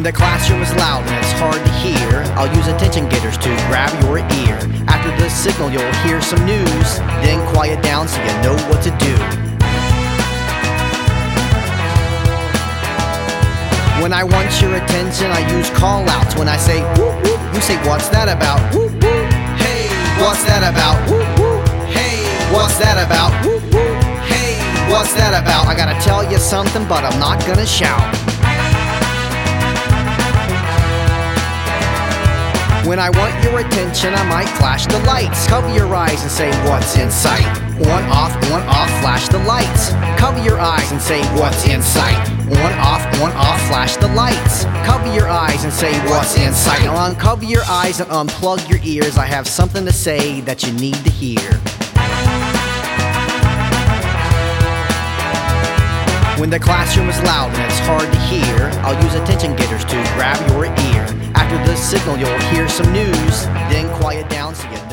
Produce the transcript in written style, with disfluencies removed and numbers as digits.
the classroom is loud and it's hard to hear, I'll use attention getters to grab your ear. After the signal you'll hear some news, then quiet down so you know what to do. When I want your attention I use call-outs. When I say whoop whoop, you say what's that about? Whoop whoop. Hey, what's that about? Whoop whoop. Hey, what's that about? Whoop whoop. Hey, what's that about? I gotta tell you something but I'm not gonna shout. When I want your attention, I might flash the lights. Cover your eyes and say, what's in sight? On, off, flash the lights. Cover your eyes and say, what's in sight? On, off, flash the lights. Cover your eyes and say, what's in sight? Now uncover your eyes and unplug your ears. I have something to say that you need to hear. When the classroom is loud and it's hard to hear, I'll use attention getters to grab your ear. After the signal you'll hear some news, then quiet down so you